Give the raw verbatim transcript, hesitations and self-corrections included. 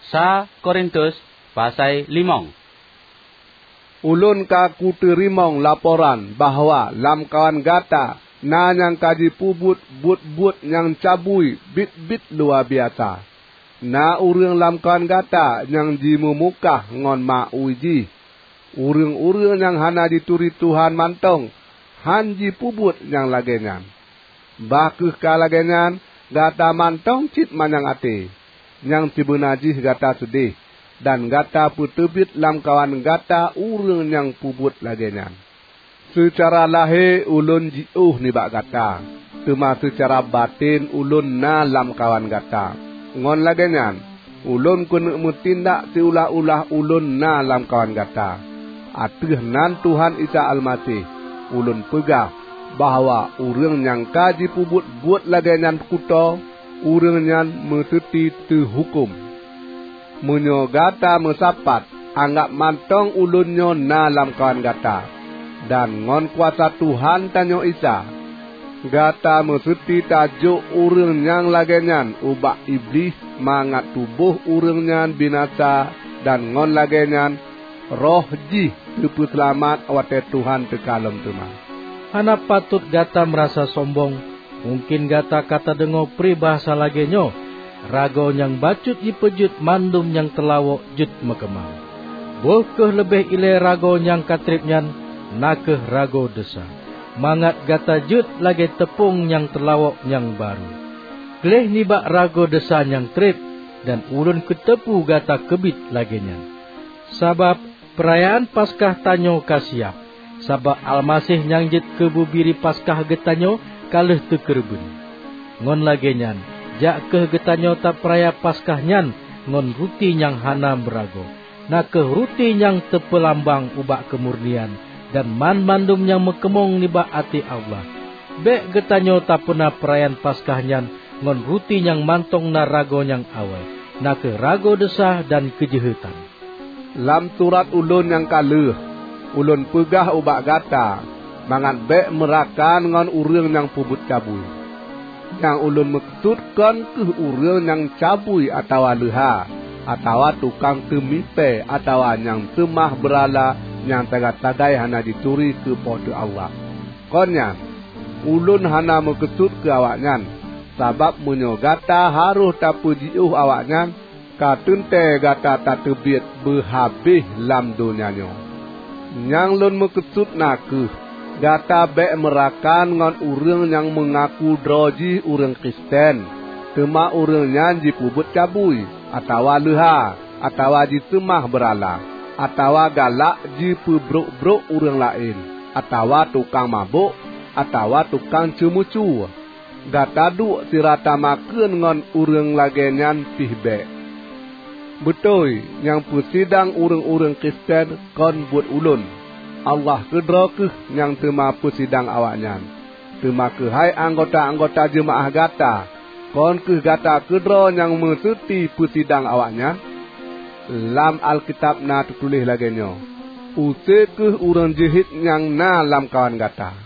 Sa Korintus pasal limong. Ulun ka kuterimong laporan bahawa lam kawan gata na yang kaji pubut but-but yang cabui bit-bit luar biasa. Na urang lam kawan gata yang jimumukah ngon ma uji. Urang-urang yang hana dituri Tuhan mantong han ji pubut yang lagenyan. Bakuh ka lagenyan gata mantong cit manyang ate. Yang tibunajih gata sedih. Dan gata putubit lam kawan gata urang yang pubut lagenyan. Secara lahir ulun jiuh ni bak gata. Tuma secara batin ulun na lam kawan gata. Ngon lagenyan, ulun kena mutindak siulah-ulah ulun na lam kawan gata. Atuh nan Tuhan Isa Almasih, ulun pegah bahawa urang yang kaji pubut buat lagenyan kuto, urang yang meseti terhukum. Munyo gata mesapat, anggap mantong ulunnya na lam kawan gata. Dan ngon kuasa Tuhan tanyo Isa, gata meseti tajuk urang yang lagenyan ubak iblis mangat tubuh urang yang binasa dan ngon lagenyan roh ji tepu selamat awate Tuhan tekalom tuma. Hana patut gata merasa sombong, mungkin gata kata dengo peribahasa lagenyo, rago yang bacut dipejut mandum yang telawok jut mekemang. Boh lebih ile rago yang katripnyan, nakeh rago desa. Mangat gata jut lagi tepung yang telawak yang baru. Kelih nibak rago desa yang trip dan ulun ketepu gata kebit laginya. Sabab perayaan Paskah tanyo kasiap. Sabab Almasih yang jit kebubiri Paskah getanyo kalih tekerbun. Ngon laginya, jak ke getanyo tak peraya Paskah nyan ngon ruti yang hana berago. Nak ke ruti yang tepelambang ubak kemurnian. Dan man-mandum yang mekemong nibak ati Allah. Bek getanyo tak pernah perayaan Paskahnya ngon ruti yang mantong na rago yang awal. Na ke rago desah dan kejahatan. Lam surat ulun yang kaluh, ulun pegah ubak gata, mangat bek merakan ngon urang yang pubut cabui. Yang ulun maksudkan ke urang yang cabui atau leha, atau tukang temipe, atau yang temah berala, yang tagai-tagai hana dituri ke podo Allah. Konya, ulun hana meketut ke awaknyan, sabab munyo gata haruh tapujiuh awaknyan, katunte gata tak tebiat berhabis lam dunianyo. Yang lun meketut nakuh, gata bek merakan ngon urang yang mengaku droji urang Kristen, tema urang nyan jipubut cabui, atau leha, atau jitemah berala. Atawa galak ji pebruk-bruk urang lain, atawa tukang mabuk, atawa tukang cemucu. Gata duk sirata makan ngon urang lagenyan pihbek. Betul, yang persidang urang-urang Kristen kon buat ulun. Allah kedra keh yang tema persidang awaknyan. Tema ke hai anggota-anggota jemaah gata, kon keh gata kedra yang meseti persidang awaknyan. Lam Alkitab na tertulis lagenyo. Use ke urang jehit yang na lam kawan gata.